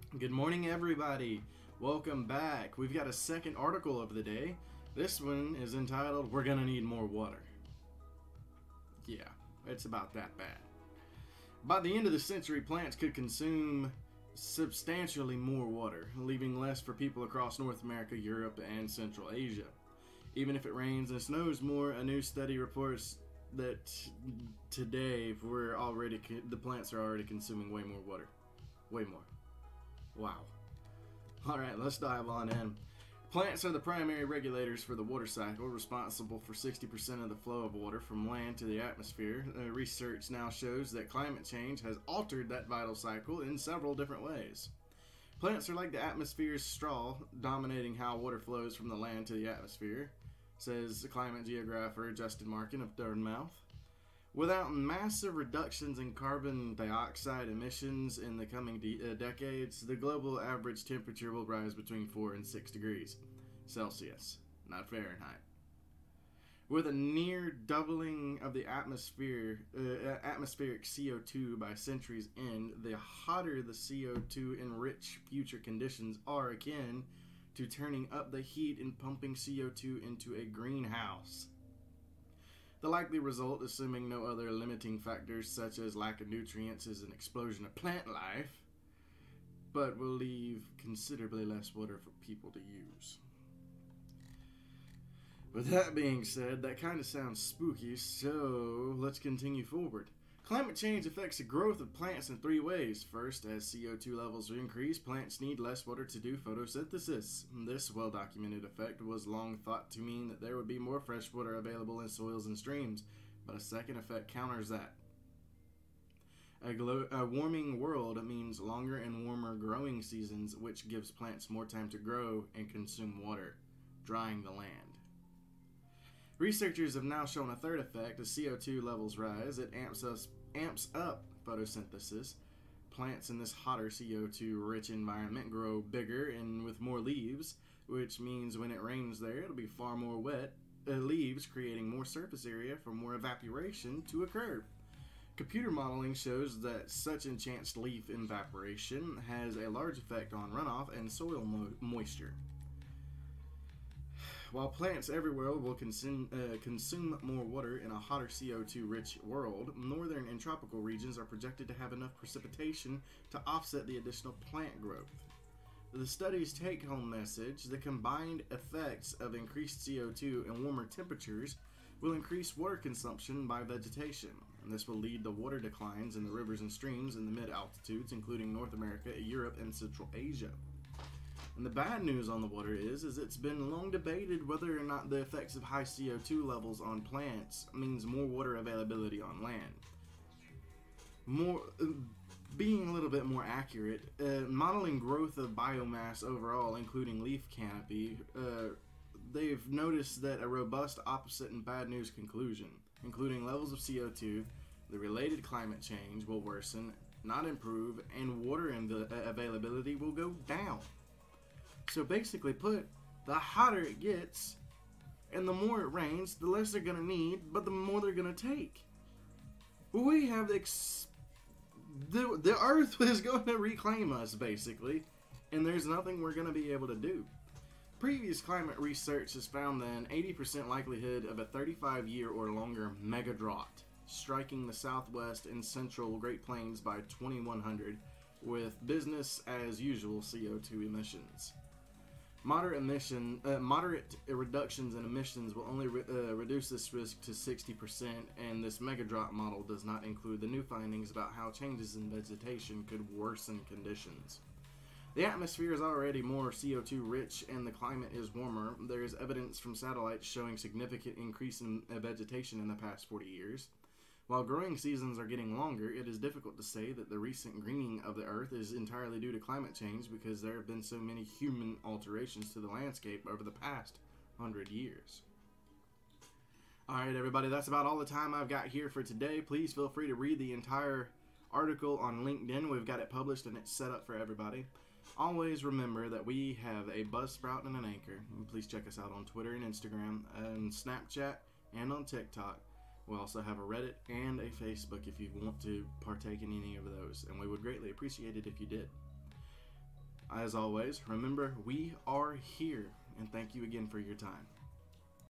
Good morning, everybody. Welcome back. We've got a second article of the day. This one is entitled, We're Gonna Need More Water. Yeah, it's about that bad. By the end of the century, plants could consume substantially more water, leaving less for people across North America, Europe, and Central Asia. Even if it rains and snows more, a new study reports that today the plants are already consuming way more water. Way more. Wow. Alright, let's dive on in. Plants are the primary regulators for the water cycle, responsible for 60% of the flow of water from land to the atmosphere. Research now shows that climate change has altered that vital cycle in several different ways. Plants are like the atmosphere's straw, dominating how water flows from the land to the atmosphere, says climate geographer Justin Markin of Dartmouth. Without massive reductions in carbon dioxide emissions in the coming decades, the global average temperature will rise between 4 and 6 degrees Celsius, not Fahrenheit. With a near doubling of the atmospheric CO2 by century's end, the hotter the CO2 enriched future conditions are akin to turning up the heat and pumping CO2 into a greenhouse. The likely result, assuming no other limiting factors such as lack of nutrients, is an explosion of plant life, but will leave considerably less water for people to use. With that being said, that kind of sounds spooky, so let's continue forward. Climate change affects the growth of plants in 3 ways. First, as CO2 levels increase, plants need less water to do photosynthesis. This well-documented effect was long thought to mean that there would be more fresh water available in soils and streams, but a second effect counters that. A warming world means longer and warmer growing seasons, which gives plants more time to grow and consume water, drying the land. Researchers have now shown a third effect. As CO2 levels rise, it amps up photosynthesis. Plants in this hotter CO2-rich environment grow bigger and with more leaves, which means when it rains there, it'll be far more wet leaves, creating more surface area for more evaporation to occur. Computer modeling shows that such enhanced leaf evaporation has a large effect on runoff and soil moisture. While plants everywhere will consume more water in a hotter CO2-rich world, northern and tropical regions are projected to have enough precipitation to offset the additional plant growth. The study's take-home message: the combined effects of increased CO2 and warmer temperatures will increase water consumption by vegetation, and this will lead to water declines in the rivers and streams in the mid-altitudes, including North America, Europe, and Central Asia. And the bad news on the water is it's been long debated whether or not the effects of high CO2 levels on plants means more water availability on land. Being a little bit more accurate, modeling growth of biomass overall, including leaf canopy, they've noticed that a robust opposite and bad news conclusion, including levels of CO2, the related climate change will worsen, not improve, and water availability will go down. So basically put, the hotter it gets, and the more it rains, the less they're going to need, but the more they're going to take. We have the Earth is going to reclaim us, basically, and there's nothing we're going to be able to do. Previous climate research has found an 80% likelihood of a 35-year or longer mega drought, striking the southwest and central Great Plains by 2100, with business as usual CO2 emissions. Moderate reductions in emissions will only reduce this risk to 60%, and this mega drought model does not include the new findings about how changes in vegetation could worsen conditions. The atmosphere is already more CO2 rich and the climate is warmer. There is evidence from satellites showing significant increase in vegetation in the past 40 years. While growing seasons are getting longer, it is difficult to say that the recent greening of the Earth is entirely due to climate change because there have been so many human alterations to the landscape over the past 100 years. Alright everybody, that's about all the time I've got here for today. Please feel free to read the entire article on LinkedIn. We've got it published and it's set up for everybody. Always remember that we have a Buzzsprout and an Anchor. Please check us out on Twitter and Instagram and Snapchat and on TikTok. We also have a Reddit and a Facebook if you want to partake in any of those, and we would greatly appreciate it if you did. As always, remember, we are here, and thank you again for your time.